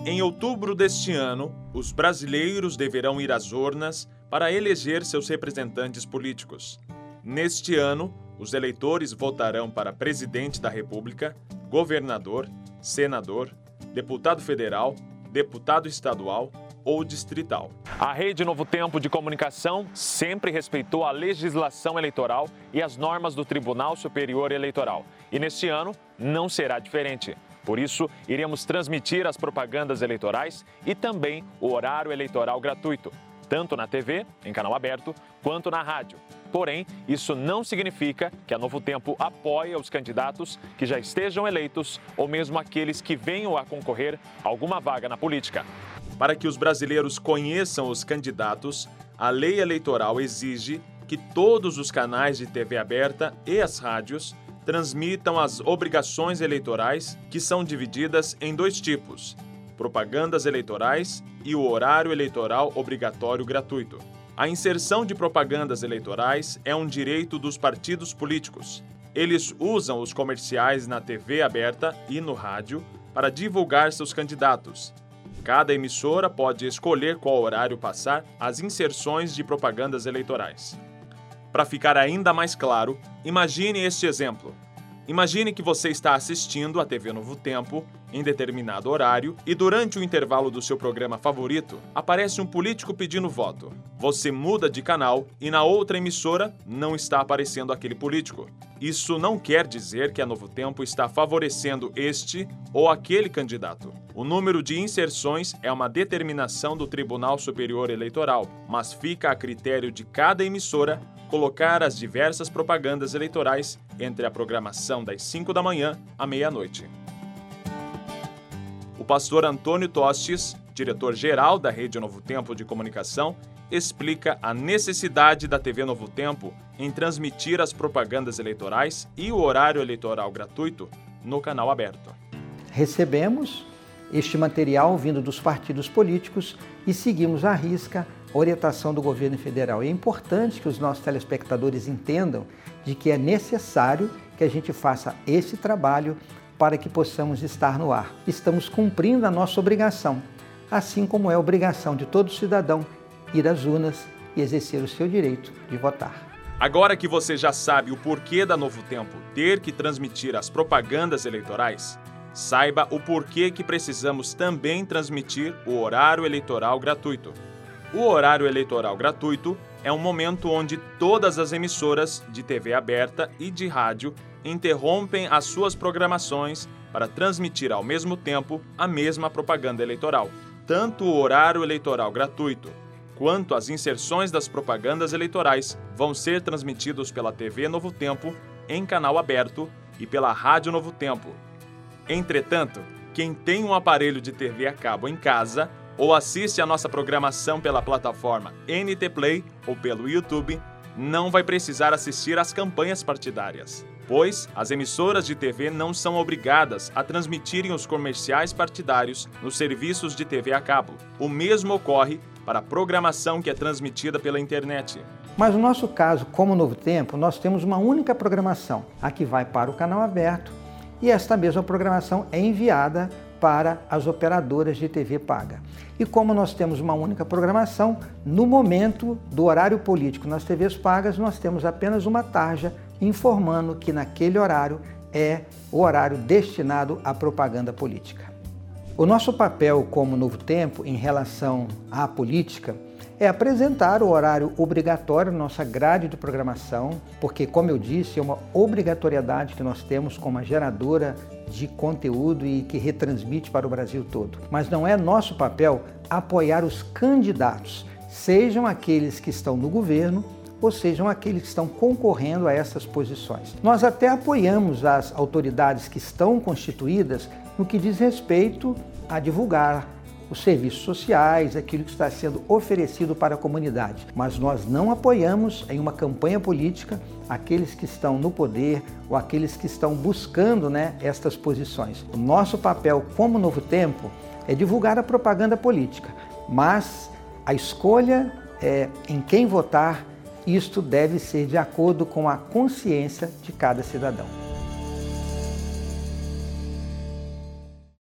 Em outubro deste ano, os brasileiros deverão ir às urnas para eleger seus representantes políticos. Neste ano, os eleitores votarão para presidente da República, governador, senador, deputado federal, deputado estadual ou distrital. A Rede Novo Tempo de Comunicação sempre respeitou a legislação eleitoral e as normas do Tribunal Superior Eleitoral. E neste ano não será diferente. Por isso, iremos transmitir as propagandas eleitorais e também o horário eleitoral gratuito, tanto na TV, em canal aberto, quanto na rádio. Porém, isso não significa que a Novo Tempo apoia os candidatos que já estejam eleitos ou mesmo aqueles que venham a concorrer a alguma vaga na política. Para que os brasileiros conheçam os candidatos, a lei eleitoral exige que todos os canais de TV aberta e as rádios transmitam as obrigações eleitorais, que são divididas em dois tipos: propagandas eleitorais e o horário eleitoral obrigatório gratuito. A inserção de propagandas eleitorais é um direito dos partidos políticos. Eles usam os comerciais na TV aberta e no rádio para divulgar seus candidatos. Cada emissora pode escolher qual horário passar as inserções de propagandas eleitorais. Para ficar ainda mais claro, imagine este exemplo. Imagine que você está assistindo a TV Novo Tempo em determinado horário e durante o intervalo do seu programa favorito, aparece um político pedindo voto. Você muda de canal e na outra emissora não está aparecendo aquele político. Isso não quer dizer que a Novo Tempo está favorecendo este ou aquele candidato. O número de inserções é uma determinação do Tribunal Superior Eleitoral, mas fica a critério de cada emissora colocar as diversas propagandas eleitorais entre a programação das 5 da manhã à meia-noite. O pastor Antônio Tostes, diretor-geral da Rede Novo Tempo de Comunicação, explica a necessidade da TV Novo Tempo em transmitir as propagandas eleitorais e o horário eleitoral gratuito no canal aberto. Recebemos este material vindo dos partidos políticos e seguimos à risca a orientação do governo federal. É importante que os nossos telespectadores entendam de que é necessário que a gente faça esse trabalho para que possamos estar no ar. Estamos cumprindo a nossa obrigação, assim como é a obrigação de todo cidadão ir às urnas e exercer o seu direito de votar. Agora que você já sabe o porquê da Novo Tempo ter que transmitir as propagandas eleitorais, saiba o porquê que precisamos também transmitir o horário eleitoral gratuito. O horário eleitoral gratuito é um momento onde todas as emissoras de TV aberta e de rádio interrompem as suas programações para transmitir ao mesmo tempo a mesma propaganda eleitoral. Tanto o horário eleitoral gratuito quanto as inserções das propagandas eleitorais vão ser transmitidos pela TV Novo Tempo em canal aberto e pela Rádio Novo Tempo. Entretanto, quem tem um aparelho de TV a cabo em casa ou assiste a nossa programação pela plataforma NT Play ou pelo YouTube, não vai precisar assistir às campanhas partidárias, pois as emissoras de TV não são obrigadas a transmitirem os comerciais partidários nos serviços de TV a cabo. O mesmo ocorre para a programação que é transmitida pela internet. Mas no nosso caso, como Novo Tempo, nós temos uma única programação, a que vai para o canal aberto, e esta mesma programação é enviada para as operadoras de TV paga. E como nós temos uma única programação, no momento do horário político nas TVs pagas, nós temos apenas uma tarja informando que naquele horário é o horário destinado à propaganda política. O nosso papel como Novo Tempo em relação à política é apresentar o horário obrigatório na nossa grade de programação, porque, como eu disse, é uma obrigatoriedade que nós temos como uma geradora de conteúdo e que retransmite para o Brasil todo. Mas não é nosso papel apoiar os candidatos, sejam aqueles que estão no governo ou sejam aqueles que estão concorrendo a essas posições. Nós até apoiamos as autoridades que estão constituídas no que diz respeito a divulgar os serviços sociais, aquilo que está sendo oferecido para a comunidade. Mas nós não apoiamos em uma campanha política aqueles que estão no poder ou aqueles que estão buscando, estas posições. O nosso papel como Novo Tempo é divulgar a propaganda política, mas a escolha em quem votar, isto deve ser de acordo com a consciência de cada cidadão.